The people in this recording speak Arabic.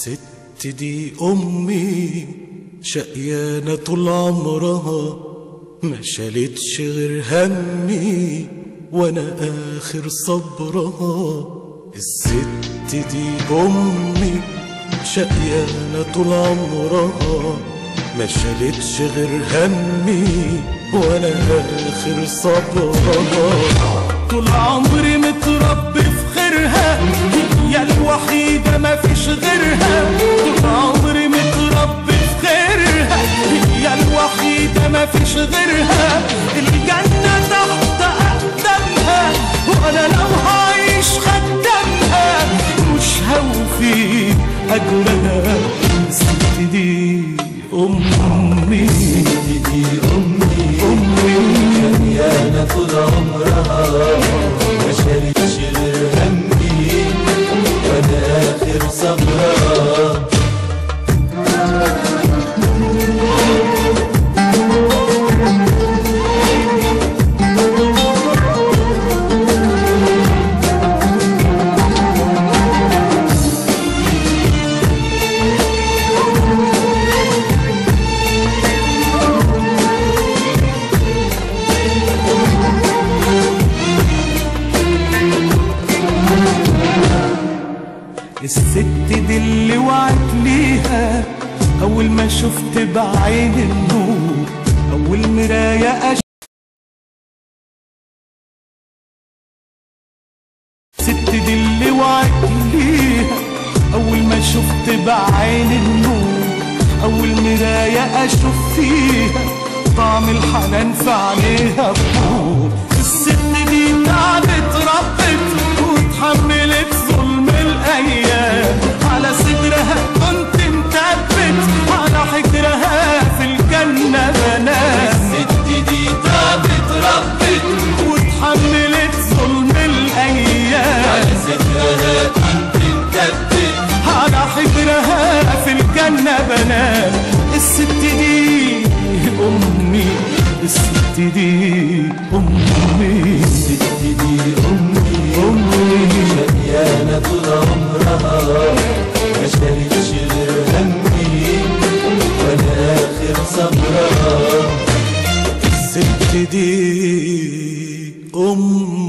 الست دي أمي شقيانة طول عمرها، ما شالتش غير همي وأنا آخر صبرها. الست دي أمي شقيانة طول عمرها، ما شالتش غير همي وأنا آخر صبرها. طول عمري متربي في خيرها، هي الوحيدة ما فيش غيرها. طول عمري متربي في خيرها، هي الوحيدة ما فيش غيرها. الجنة تحت أقدامها، وأنا لو هعيش خدامها مش هوفي أجرها. الست دي أمي، الست دي أمي شقيانة طول عمرها، ما شالتش غير همي وأنا آخر صبرها. الست دي اللي وعت ليها أول ما شفت بعين النور، أول مراية الست دي اللي وعت ليها أول ما شفت بعين النور، أول مراية أشوف فيها طعم الحنان في عينيها بحور. الست دي تعبت ربت وتحملت ظلم الأيام، على صدرها كنت مثبت، على حجرها في الجنة بنام. الست دي تعبت ربت وتحملت ظلم الأيام، على صدرها كنت مثبت، على حجرها في الجنة بنام. الست دي أمي، الست دي أمي، الست دي أمي شقيانة طول عمرها، ما شالتش غير همي وأنا آخر صبرها. الست دي أمي.